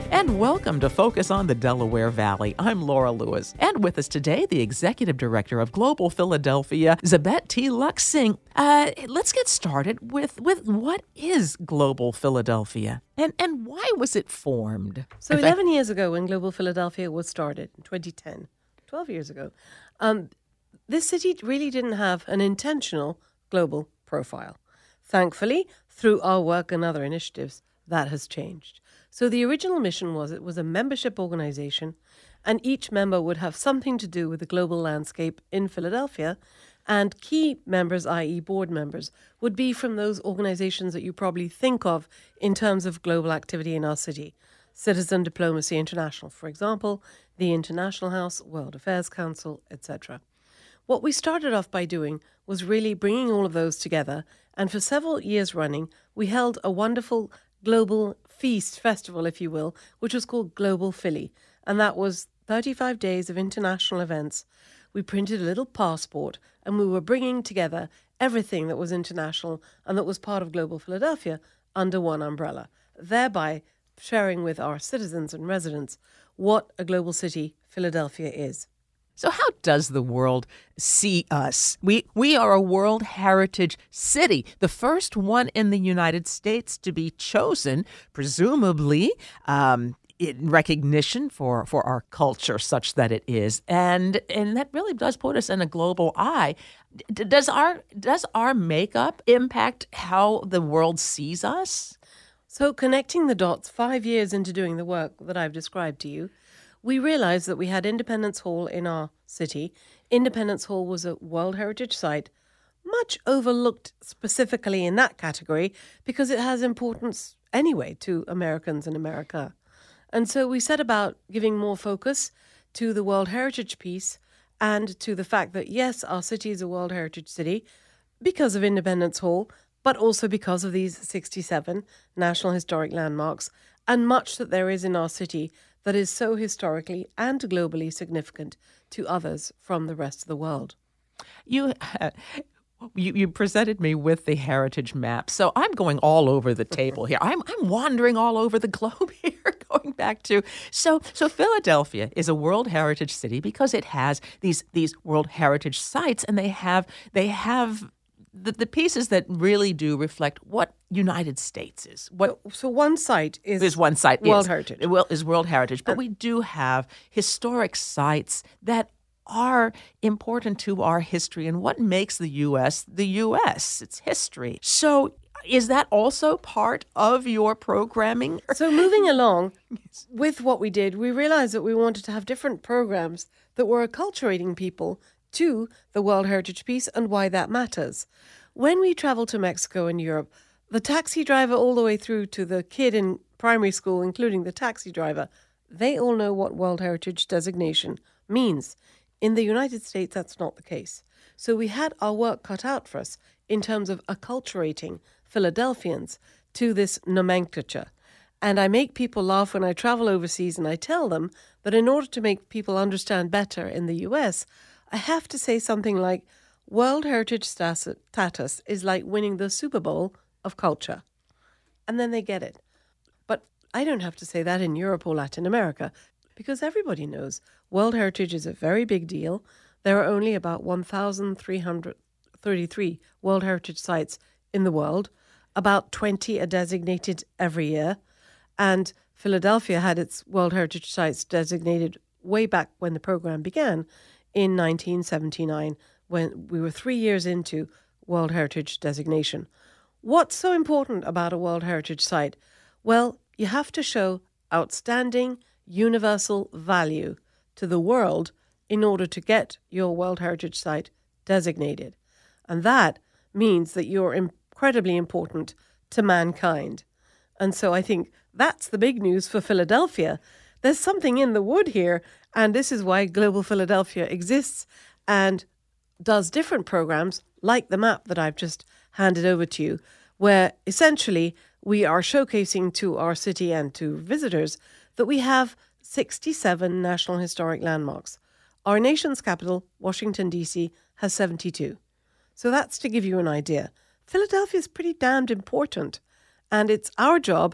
And welcome to Focus on the Delaware Valley. I'm Laura Lewis. And with us today, the Executive Director of Global Philadelphia, Zabet T. Luxing. Let's get started with what is Global Philadelphia and why was it formed? So 11 years ago when Global Philadelphia was started, in 2010, 12 years ago, this city really didn't have an intentional global profile. Thankfully, through our work and other initiatives, that has changed. So the original mission was it was a membership organization, and each member would have something to do with the global landscape in Philadelphia, and key members, i.e. board members, would be from those organizations that you probably think of in terms of global activity in our city. Citizen Diplomacy International, for example, the International House, World Affairs Council, etc. What we started off by doing was really bringing all of those together, and for several years running, we held a wonderful global festival, if you will, which was called Global Philly. And that was 35 days of international events. We printed a little passport and we were bringing together everything that was international and that was part of Global Philadelphia under one umbrella, thereby sharing with our citizens and residents what a global city Philadelphia is. So how does the world see us? We are a World Heritage City, the first one in the United States to be chosen, presumably in recognition for our culture such that it is. And that really does put us in a global eye. Does our makeup impact how the world sees us? So connecting the dots 5 years into doing the work that I've described to you, we realized that we had Independence Hall in our city. Independence Hall was a World Heritage Site, much overlooked specifically in that category because it has importance anyway to Americans in America. And so we set about giving more focus to the World Heritage piece and to the fact that, yes, our city is a World Heritage City because of Independence Hall, but also because of these 67 National Historic Landmarks and much that there is in our city that is so historically and globally significant to others from the rest of the world. You presented me with the heritage map, so I'm going all over the table here. I'm wandering all over the globe here, going back to so Philadelphia is a World Heritage City because it has these World Heritage sites, and they have the pieces that really do reflect what United States is. So one site is World Heritage. Is World Heritage, but we do have historic sites that are important to our history and what makes the U.S. the U.S. It's history. So is that also part of your programming? So moving along with what we did, we realized that we wanted to have different programs that were acculturating people to the World Heritage piece and why that matters. When we travel to Mexico and Europe, the taxi driver all the way through to the kid in primary school, including the taxi driver, they all know what World Heritage designation means. In the United States, that's not the case. So we had our work cut out for us in terms of acculturating Philadelphians to this nomenclature. And I make people laugh when I travel overseas and I tell them that in order to make people understand better in the US, I have to say something like, World Heritage status is like winning the Super Bowl of culture. And then they get it. But I don't have to say that in Europe or Latin America because everybody knows World Heritage is a very big deal. There are only about 1,333 World Heritage sites in the world. About 20 are designated every year. And Philadelphia had its World Heritage sites designated way back when the program began in 1979, when we were 3 years into World Heritage designation. What's so important about a World Heritage site? Well, you have to show outstanding universal value to the world in order to get your World Heritage Site designated. And that means that you're incredibly important to mankind. And so I think that's the big news for Philadelphia. There's something in the wood here, and this is why Global Philadelphia exists and does different programs like the map that I've just handed over to you, where essentially we are showcasing to our city and to visitors that we have 67 National Historic Landmarks. Our nation's capital, Washington, D.C., has 72. So that's to give you an idea. Philadelphia is pretty damned important, and it's our job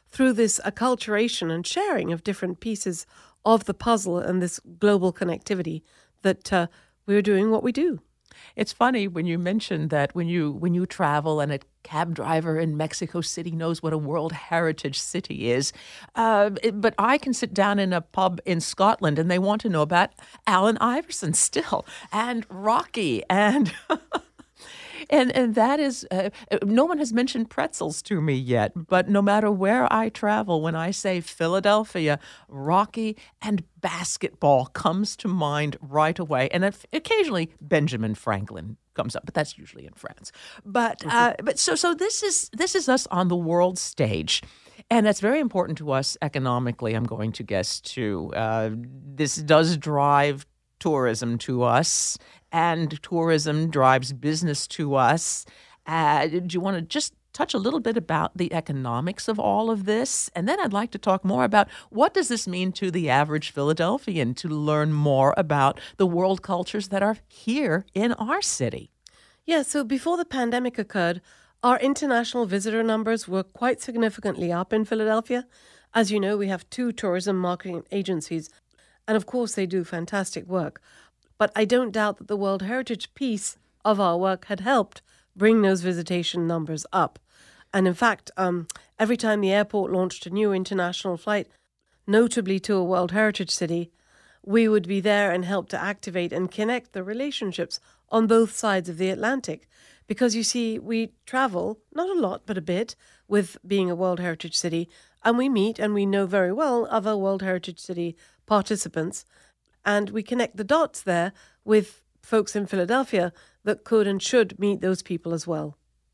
through this acculturation and sharing of different pieces of the puzzle and this global connectivity that we're doing what we do. It's funny when you mentioned that when you travel and a cab driver in Mexico City knows what a World Heritage City is, but I can sit down in a pub in Scotland and they want to know about Allen Iverson still and Rocky and And that is, no one has mentioned pretzels to me yet, but no matter where I travel, when I say Philadelphia, Rocky and basketball comes to mind right away. And occasionally Benjamin Franklin comes up, but that's usually in France. But so this is us on the world stage. And that's very important to us economically, I'm going to guess, too. This does drive tourism to us, and tourism drives business to us. Do you want to just touch a little bit about the economics of all of this? And then I'd like to talk more about what does this mean to the average Philadelphian to learn more about the world cultures that are here in our city. Yeah, so before the pandemic occurred, our international visitor numbers were quite significantly up in Philadelphia. As you know, we have 2 tourism marketing agencies, and of course they do fantastic work. But I don't doubt that the World Heritage piece of our work had helped bring those visitation numbers up. And in fact, every time the airport launched a new international flight, notably to a World Heritage city, we would be there and help to activate and connect the relationships on both sides of the Atlantic. Because you see, we travel, not a lot, but a bit, with being a World Heritage city, and we meet and we know very well other World Heritage City participants, and we connect the dots there with folks in Philadelphia that could and should meet those people as well.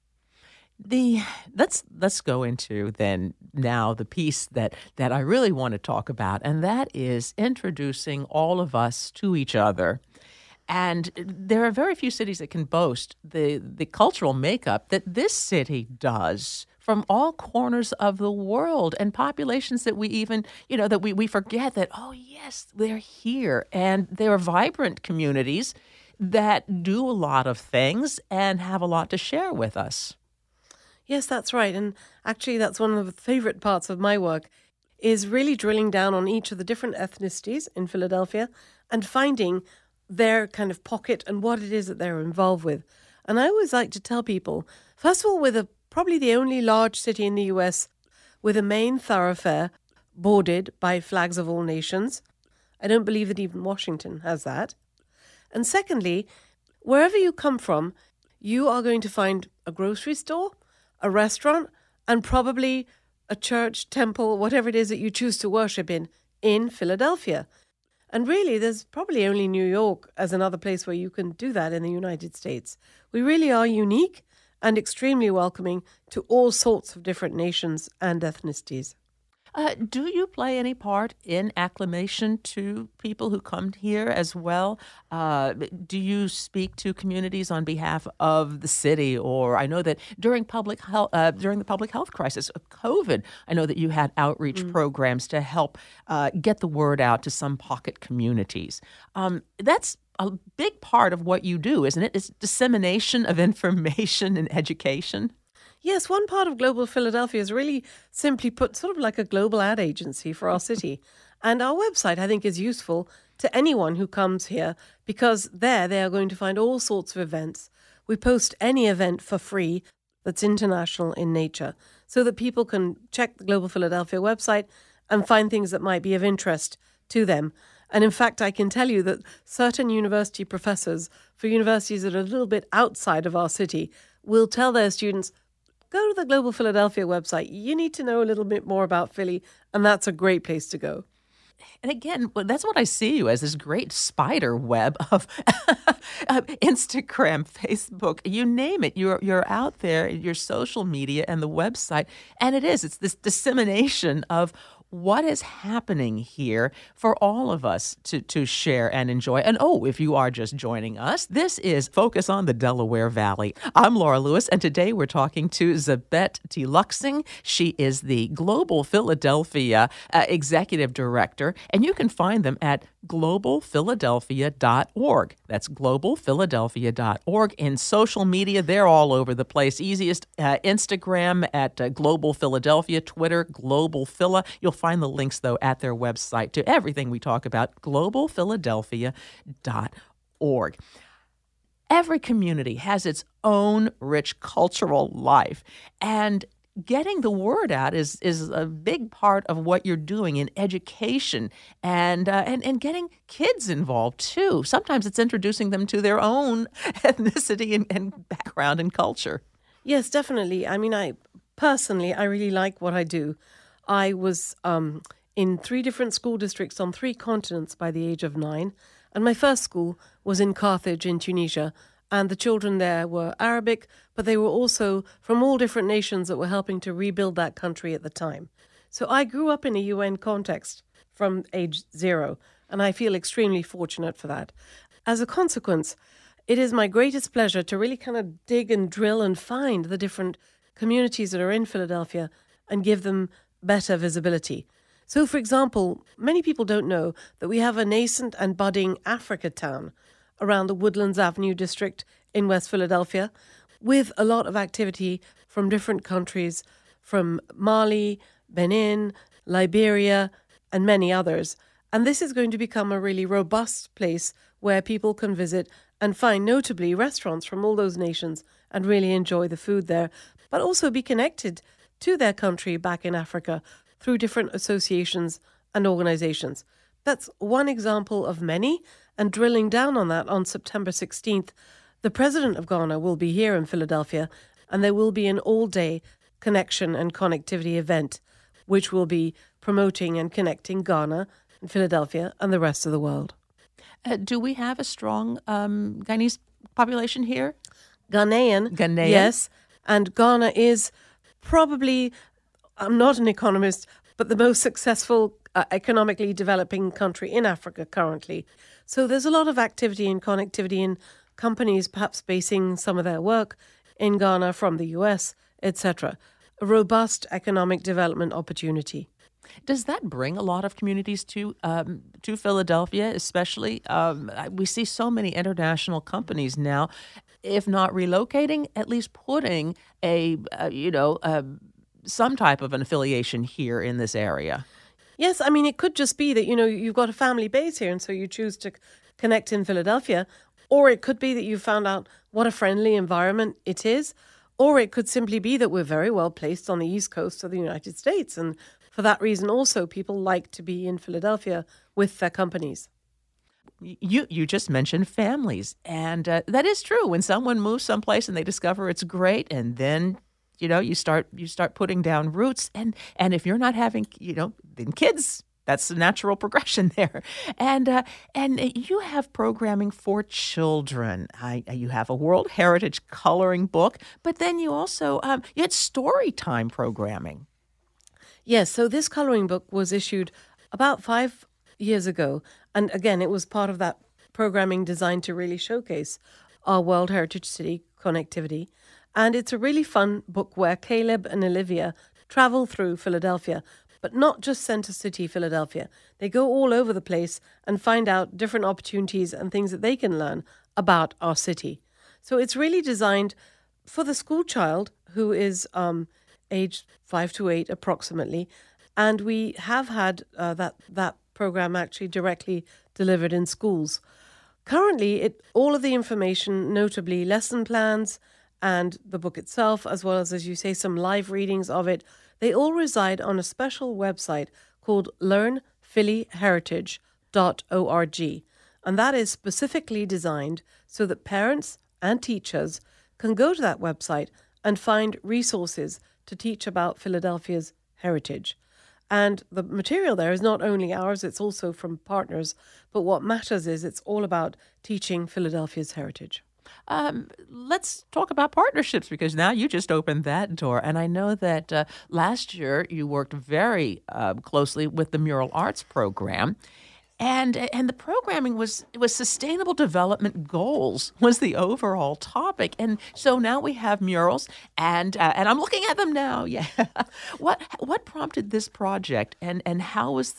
Let's go into then now the piece that I really want to talk about, and that is introducing all of us to each other. And there are very few cities that can boast the cultural makeup that this city does from all corners of the world, and populations that we even, that we forget that, oh, yes, they're here. And they're vibrant communities that do a lot of things and have a lot to share with us. Yes, that's right. And actually, that's one of the favorite parts of my work, is really drilling down on each of the different ethnicities in Philadelphia and finding their kind of pocket and what it is that they're involved with. And I always like to tell people, first of all, we're probably the only large city in the US with a main thoroughfare bordered by flags of all nations. I don't believe that even Washington has that. And secondly, wherever you come from, you are going to find a grocery store, a restaurant, and probably a church, temple, whatever it is that you choose to worship in Philadelphia. And really, there's probably only New York as another place where you can do that in the United States. We really are unique and extremely welcoming to all sorts of different nations and ethnicities. Do you play any part in acclimation to people who come here as well? Do you speak to communities on behalf of the city? Or I know that during the public health crisis of COVID, I know that you had outreach programs to help get the word out to some pocket communities. That's a big part of what you do, isn't it? It's dissemination of information and education. Yes, one part of Global Philadelphia is really simply put sort of like a global ad agency for our city. And our website, I think, is useful to anyone who comes here because there they are going to find all sorts of events. We post any event for free that's international in nature so that people can check the Global Philadelphia website and find things that might be of interest to them. And in fact, I can tell you that certain university professors for universities that are a little bit outside of our city will tell their students, go to the Global Philadelphia website. You need to know a little bit more about Philly, and that's a great place to go. And again, that's what I see you as, this great spider web of Instagram, Facebook, you name it. You're out there, your social media and the website. And it's this dissemination of what is happening here for all of us to share and enjoy. And if you are just joining us, this is Focus on the Delaware Valley. I'm Laura Lewis, and today we're talking to Zabet Tluksing. She is the Global Philadelphia Executive Director, and you can find them at globalphiladelphia.org. That's globalphiladelphia.org. In social media, they're all over the place. Easiest, Instagram at Global Philadelphia, Twitter, Global Phila. You'll find the links, though, at their website to everything we talk about, globalphiladelphia.org. Every community has its own rich cultural life, and getting the word out is a big part of what you're doing in education and getting kids involved too. Sometimes it's introducing them to their own ethnicity and background and culture. Yes, definitely. I mean, I really like what I do. I was in 3 different school districts on 3 continents by the age of 9. And my first school was in Carthage in Tunisia. And the children there were Arabic, but they were also from all different nations that were helping to rebuild that country at the time. So I grew up in a UN context from age 0, and I feel extremely fortunate for that. As a consequence, it is my greatest pleasure to really kind of dig and drill and find the different communities that are in Philadelphia and give them better visibility. So, for example, many people don't know that we have a nascent and budding Africa town around the Woodlands Avenue district in West Philadelphia, with a lot of activity from different countries, from Mali, Benin, Liberia, and many others. And this is going to become a really robust place where people can visit and find notably restaurants from all those nations and really enjoy the food there, but also be connected to their country back in Africa through different associations and organizations. That's one example of many, and drilling down on that, on September 16th, the president of Ghana will be here in Philadelphia, and there will be an all-day connection and connectivity event, which will be promoting and connecting Ghana and Philadelphia and the rest of the world. Do we have a strong Guyanese population here? Ghanaian, yes. And Ghana is probably, I'm not an economist, but the most successful economically developing country in Africa currently. So there's a lot of activity and connectivity in companies perhaps basing some of their work in Ghana from the US, etc. A robust economic development opportunity. Does that bring a lot of communities to Philadelphia, especially? We see so many international companies now, if not relocating, at least putting some type of an affiliation here in this area. Yes, I mean, it could just be that, you've got a family base here and so you choose to connect in Philadelphia, or it could be that you found out what a friendly environment it is, or it could simply be that we're very well placed on the East Coast of the United States, and for that reason also people like to be in Philadelphia with their companies. You just mentioned families, and that is true. When someone moves someplace and they discover it's great, and then you start putting down roots, and if you're not having then kids, that's the natural progression there. And you have programming for children. You have a World Heritage coloring book, but then you also you had story time programming. Yes, so this coloring book was issued about 5 years ago, and again, it was part of that programming designed to really showcase our World Heritage City connectivity. And it's a really fun book where Caleb and Olivia travel through Philadelphia, but not just Center City, Philadelphia. They go all over the place and find out different opportunities and things that they can learn about our city. So it's really designed for the school child who is aged 5 to 8 approximately. And we have had that program actually directly delivered in schools. Currently, all of the information, notably lesson plans, and the book itself, as well as you say, some live readings of it, they all reside on a special website called learnphillyheritage.org. And that is specifically designed so that parents and teachers can go to that website and find resources to teach about Philadelphia's heritage. And the material there is not only ours, it's also from partners. But what matters is it's all about teaching Philadelphia's heritage. Let's talk about partnerships, because now you just opened that door. And I know that last year you worked very closely with the Mural Arts Program. And the programming was sustainable development goals was the overall topic. And so now we have murals, and I'm looking at them now. Yeah, what prompted this project, and how was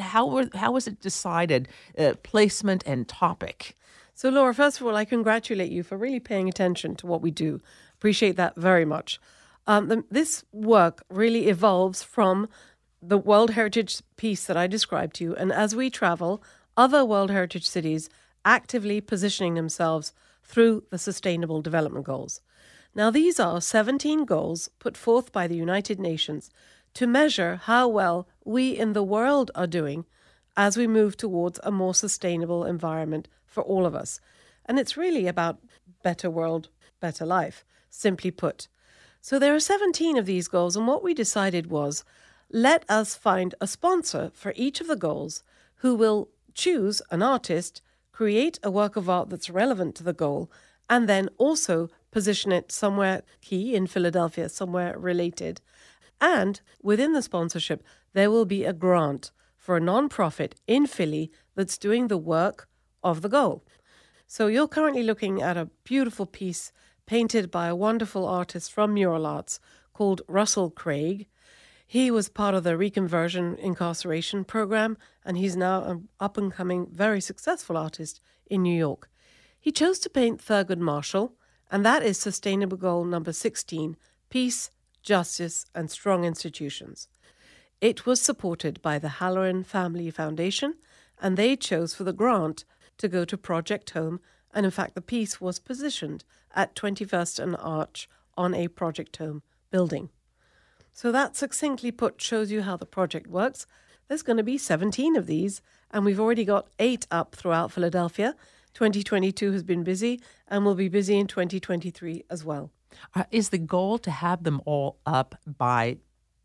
it decided, placement and topic? So, Laura, first of all, I congratulate you for really paying attention to what we do. Appreciate that very much. This work really evolves from the World Heritage piece that I described to you. And as we travel, other World Heritage cities actively positioning themselves through the Sustainable Development Goals. Now, these are 17 goals put forth by the United Nations to measure how well we in the world are doing as we move towards a more sustainable environment for all of us. And it's really about better world, better life, simply put. So there are 17 of these goals, and what we decided was, let us find a sponsor for each of the goals who will choose an artist, create a work of art that's relevant to the goal, and then also position it somewhere key in Philadelphia, somewhere related. And within the sponsorship, there will be a grant for a non-profit in Philly that's doing the work of the goal. So you're currently looking at a beautiful piece painted by a wonderful artist from Mural Arts called Russell Craig. He was part of the Reconversion Incarceration Program, and he's now an up-and-coming, very successful artist in New York. He chose to paint Thurgood Marshall, and that is Sustainable Goal number 16, Peace, Justice, and Strong Institutions. It was supported by the Halloran Family Foundation, and they chose for the grant to go to Project Home, and in fact the piece was positioned at 21st and Arch on a Project Home building. So that, succinctly put, shows you how the project works. There's going to be 17 of these, and we've already got 8 up throughout Philadelphia. 2022 has been busy, and will be busy in 2023 as well. Is the goal to have them all up by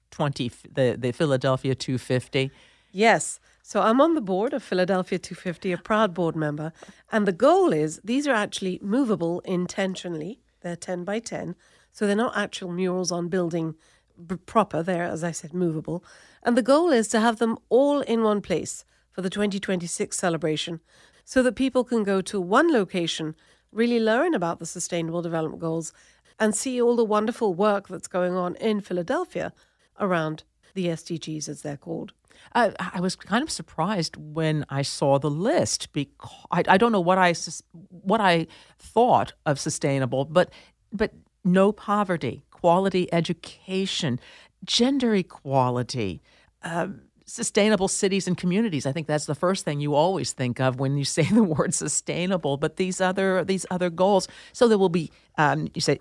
the Philadelphia 250? Yes. So I'm on the board of Philadelphia 250, a proud board member. And the goal is, these are actually movable intentionally. They're 10 by 10. So they're not actual murals on building proper. They're, as I said, movable. And the goal is to have them all in one place for the 2026 celebration so that people can go to one location, really learn about the Sustainable Development Goals, and see all the wonderful work that's going on in Philadelphia around the SDGs, as they're called. I was kind of surprised when I saw the list, because I don't know what I thought of sustainable, but no poverty, quality education, gender equality, sustainable cities and communities. I think that's the first thing you always think of when you say the word sustainable. But these other goals, so there will be you say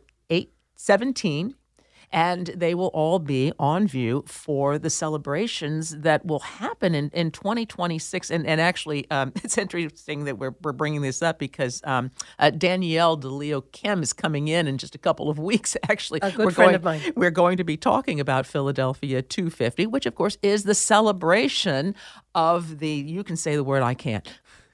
17. And they will all be on view for the celebrations that will happen in 2026. And actually, it's interesting that we're bringing this up because Danielle DeLeo Kim is coming in just a couple of weeks. Actually, a good friend of mine. We're going to be talking about Philadelphia 250, which, of course, is the celebration of the, you can say the word, I can't.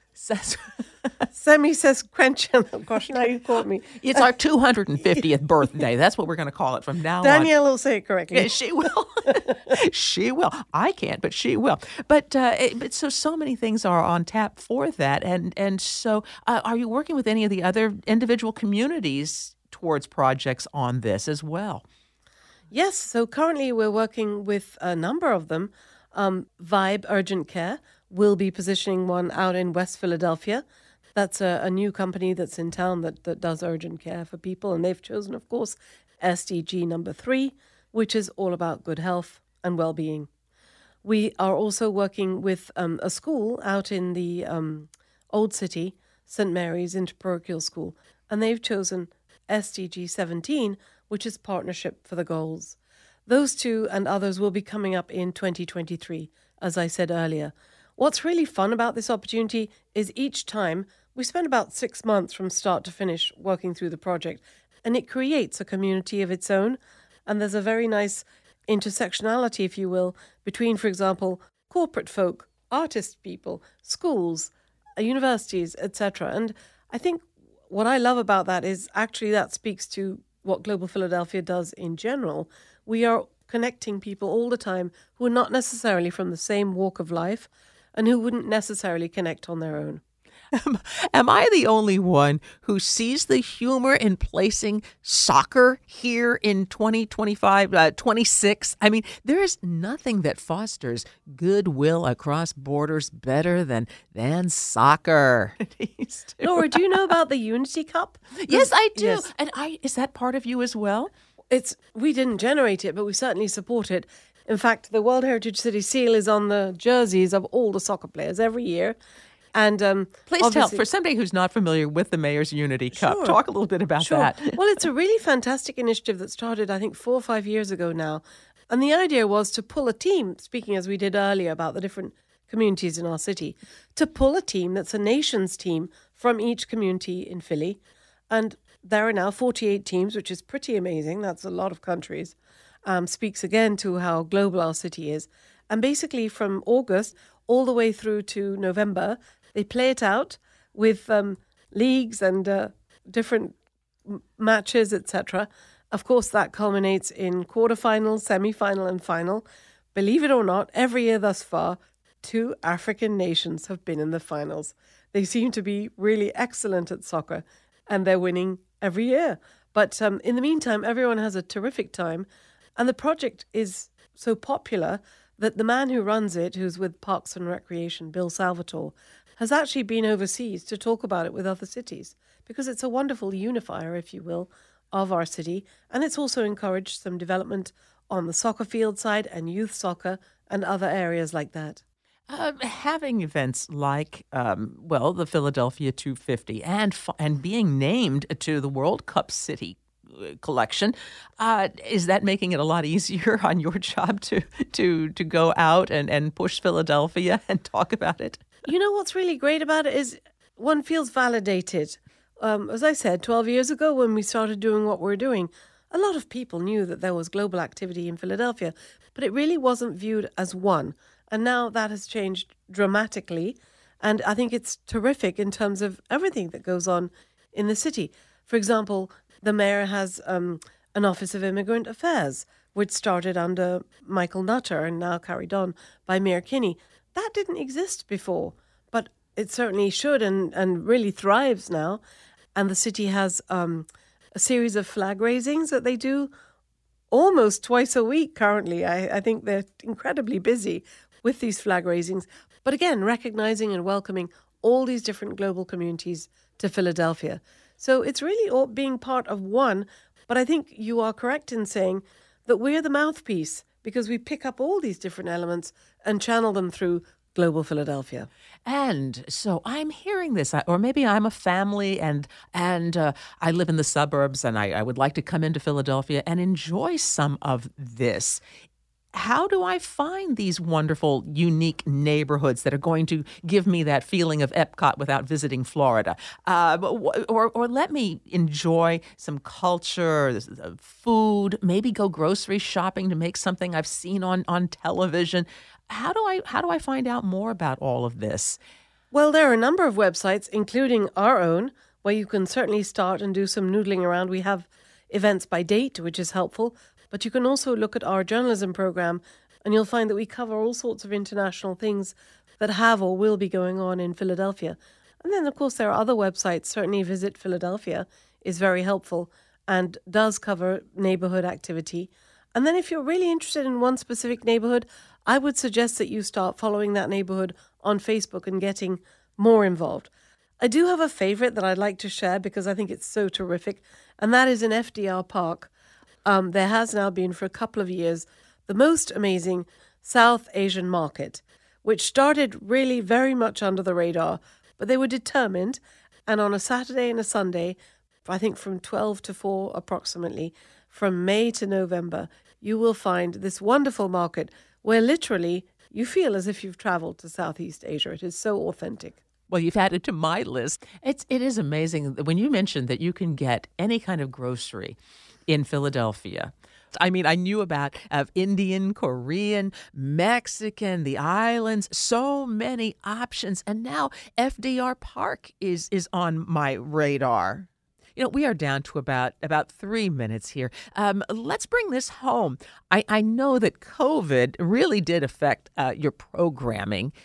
Semi-sesquicentennial. Gosh, now you caught me. It's our 250th birthday. That's what we're going to call it from now on. Danielle will say it correctly. Yeah, she will. She will. I can't, but she will. But so many things are on tap for that. And so are you working with any of the other individual communities towards projects on this as well? Yes. So currently we're working with a number of them. Vibe Urgent Care will be positioning one out in West Philadelphia. That's a new company that's in town that does urgent care for people. And they've chosen, of course, SDG number 3, which is all about good health and well-being. We are also working with a school out in the Old City, St. Mary's Interparochial School. And they've chosen SDG 17, which is Partnership for the Goals. Those two and others will be coming up in 2023, as I said earlier. What's really fun about this opportunity is each time we spend about 6 months from start to finish working through the project, and it creates a community of its own. And there's a very nice intersectionality, if you will, between, for example, corporate folk, artist people, schools, universities, etc. And I think what I love about that is actually that speaks to what Global Philadelphia does in general. We are connecting people all the time who are not necessarily from the same walk of life. and who wouldn't necessarily connect on their own. Am I the only one who sees the humor in placing soccer here in 2025, 26? I mean, there is nothing that fosters goodwill across borders better than soccer. Laura, do you know about the Unity Cup? Yes, I do. Yes. And is that part of you as well? We didn't generate it, but we certainly support it. In fact, the World Heritage City seal is on the jerseys of all the soccer players every year. And please tell, for somebody who's not familiar with the Mayor's Unity Cup, Sure. talk a little bit about that. Well, it's a really fantastic initiative that started, I think, 4 or 5 years ago now. And the idea was to pull a team, speaking as we did earlier about the different communities in our city, to pull a team that's a nations team from each community in Philly. And there are now 48 teams, which is pretty amazing. That's a lot of countries. Speaks again to how global our city is. And basically from August all the way through to November, they play it out with leagues and different matches, etc. Of course, that culminates in quarterfinals, semi-final, and final. Believe it or not, every year thus far, 2 African nations have been in the finals. They seem to be really excellent at soccer, and they're winning every year. But in the meantime, everyone has a terrific time, and the project is so popular that the man who runs it, who's with Parks and Recreation, Bill Salvatore, has actually been overseas to talk about it with other cities, because it's a wonderful unifier, if you will, of our city. And it's also encouraged some development on the soccer field side and youth soccer and other areas like that. Having events like, the Philadelphia 250 and being named to the World Cup City collection, is that making it a lot easier on your job to go out and push Philadelphia and talk about it? You know what's really great about it is one feels validated. As I said, 12 years ago when we started doing what we're doing, a lot of people knew that there was global activity in Philadelphia, but it really wasn't viewed as one. And now that has changed dramatically. And I think it's terrific in terms of everything that goes on in the city. For example, the mayor has an Office of Immigrant Affairs, which started under Michael Nutter and now carried on by Mayor Kinney. That didn't exist before, but it certainly should and really thrives now. And the city has a series of flag raisings that they do almost twice a week currently. I think they're incredibly busy with these flag raisings. But again, recognizing and welcoming all these different global communities to Philadelphia. So it's really all being part of one. But I think you are correct in saying that we're the mouthpiece because we pick up all these different elements and channel them through Global Philadelphia. And so I'm hearing this, or maybe I'm a family and I live in the suburbs and I would like to come into Philadelphia and enjoy some of this. How do I find these wonderful, unique neighborhoods that are going to give me that feeling of Epcot without visiting Florida? Or let me enjoy some culture, food, maybe go grocery shopping to make something I've seen on television. How do I find out more about all of this? Well, there are a number of websites, including our own, where you can certainly start and do some noodling around. We have events by date, which is helpful. But you can also look at our journalism program and you'll find that we cover all sorts of international things that have or will be going on in Philadelphia. And then, of course, there are other websites. Certainly Visit Philadelphia is very helpful and does cover neighborhood activity. And then if you're really interested in one specific neighborhood, I would suggest that you start following that neighborhood on Facebook and getting more involved. I do have a favorite that I'd like to share because I think it's so terrific, and that is in FDR Park. There has now been for a couple of years the most amazing South Asian market, which started really very much under the radar, but they were determined. And on a Saturday and a Sunday, I think from 12 to 4 approximately, from May to November, you will find this wonderful market where literally you feel as if you've traveled to Southeast Asia. It is so authentic. Well, you've added to my list. It is amazing when you mentioned that you can get any kind of grocery in Philadelphia. I mean, I knew about Indian, Korean, Mexican, the islands, so many options. And now FDR Park is on my radar. You know, we are down to about 3 minutes here. Let's bring this home. I know that COVID really did affect your programming.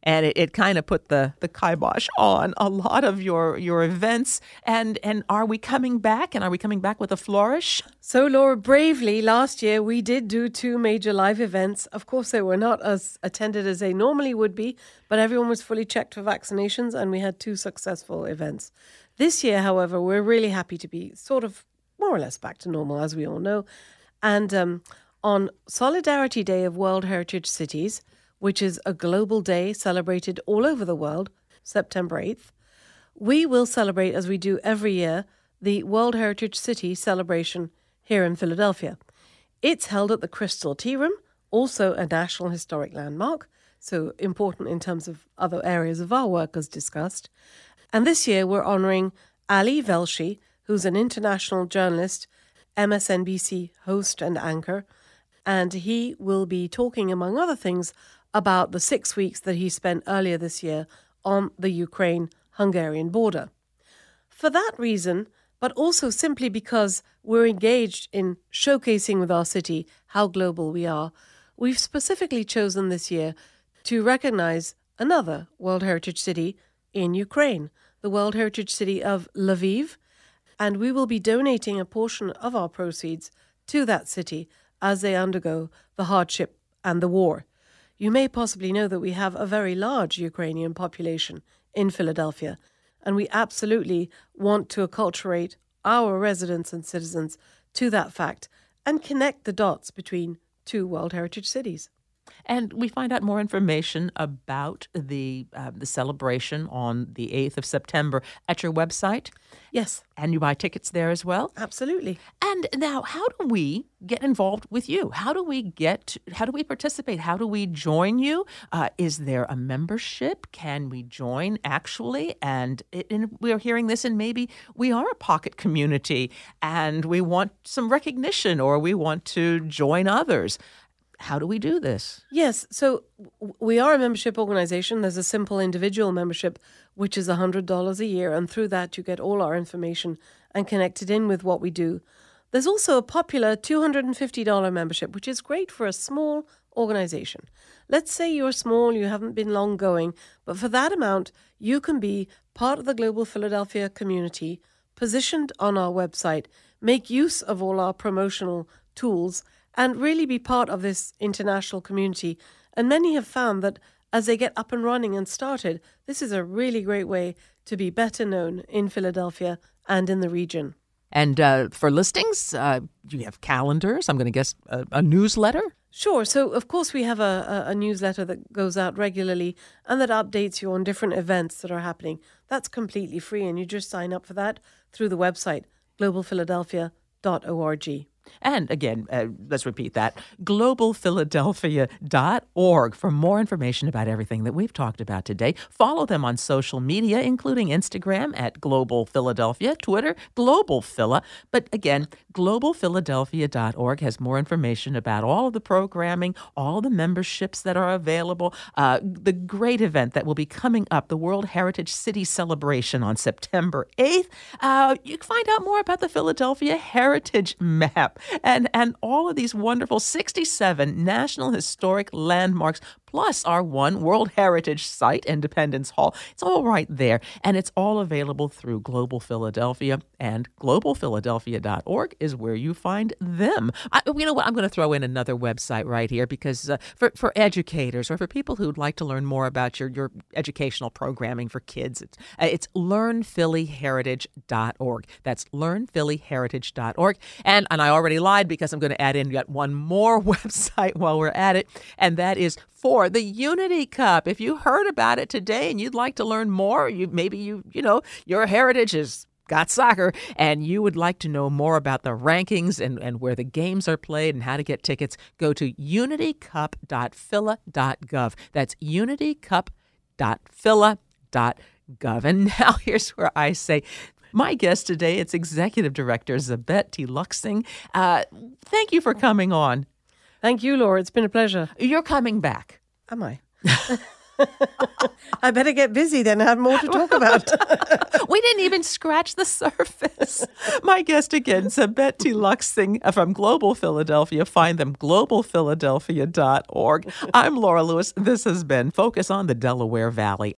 and it kind of put the kibosh on a lot of your events. And are we coming back? And are we coming back with a flourish? So, Laura, bravely, last year we did do 2 major live events. Of course, they were not as attended as they normally would be, but everyone was fully checked for vaccinations, and we had 2 successful events. This year, however, we're really happy to be sort of more or less back to normal, as we all know. And on Solidarity Day of World Heritage Cities, which is a global day celebrated all over the world, September 8th, we will celebrate, as we do every year, the World Heritage City celebration here in Philadelphia. It's held at the Crystal Tea Room, also a National Historic Landmark, so important in terms of other areas of our work as discussed. And this year we're honouring Ali Velshi, who's an international journalist, MSNBC host and anchor, and he will be talking, among other things, about the 6 weeks that he spent earlier this year on the Ukraine-Hungarian border. For that reason, but also simply because we're engaged in showcasing with our city how global we are, we've specifically chosen this year to recognize another World Heritage City in Ukraine, the World Heritage City of Lviv, and we will be donating a portion of our proceeds to that city as they undergo the hardship and the war. You may possibly know that we have a very large Ukrainian population in Philadelphia, and we absolutely want to acculturate our residents and citizens to that fact and connect the dots between 2 World Heritage cities. And we find out more information about the celebration on the 8th of September at your website. Yes. And you buy tickets there as well? Absolutely. And now, how do we get involved with you? How do we participate? How do we join you? Is there a membership? Can we join actually? And we're hearing this, and maybe we are a pocket community and we want some recognition, or we want to join others. How do we do this? Yes, so we are a membership organization. There's a simple individual membership, which is $100 a year, and through that you get all our information and connected in with what we do. There's also a popular $250 membership, which is great for a small organization. Let's say you're small, you haven't been long going, but for that amount, you can be part of the Global Philadelphia community, positioned on our website, make use of all our promotional tools, and really be part of this international community. And many have found that as they get up and running and started, this is a really great way to be better known in Philadelphia and in the region. And for listings, do you have calendars? I'm going to guess a newsletter? Sure. So, of course, we have a newsletter that goes out regularly and that updates you on different events that are happening. That's completely free, and you just sign up for that through the website, globalphiladelphia.org. And again, let's repeat that, globalphiladelphia.org for more information about everything that we've talked about today. Follow them on social media, including Instagram at Global Philadelphia, Twitter, Global Phila. But again, globalphiladelphia.org has more information about all of the programming, all the memberships that are available, the great event that will be coming up, the World Heritage City Celebration on September 8th. You can find out more about the Philadelphia Heritage Map. And all of these wonderful 67 National Historic Landmarks, plus our one World Heritage Site, Independence Hall. It's all right there. And it's all available through Global Philadelphia, and globalphiladelphia.org is where you find them. You know what? I'm going to throw in another website right here because for educators or for people who'd like to learn more about your educational programming for kids, it's learnphillyheritage.org. That's learnphillyheritage.org. And I already lied because I'm going to add in yet one more website while we're at it, and that is for the Unity Cup. If you heard about it today and you'd like to learn more, your heritage has got soccer and you would like to know more about the rankings and where the games are played and how to get tickets, go to unitycup.phila.gov. That's unitycup.phila.gov. And now here's where I say, my guest today, it's Executive Director Zabet T. Luxing. Thank you for coming on. Thank you, Laura. It's been a pleasure. You're coming back. Am I? I better get busy then. I have more to talk about. We didn't even scratch the surface. My guest again, Betty Luxing from Global Philadelphia. Find them, globalphiladelphia.org. I'm Laura Lewis. This has been Focus on the Delaware Valley.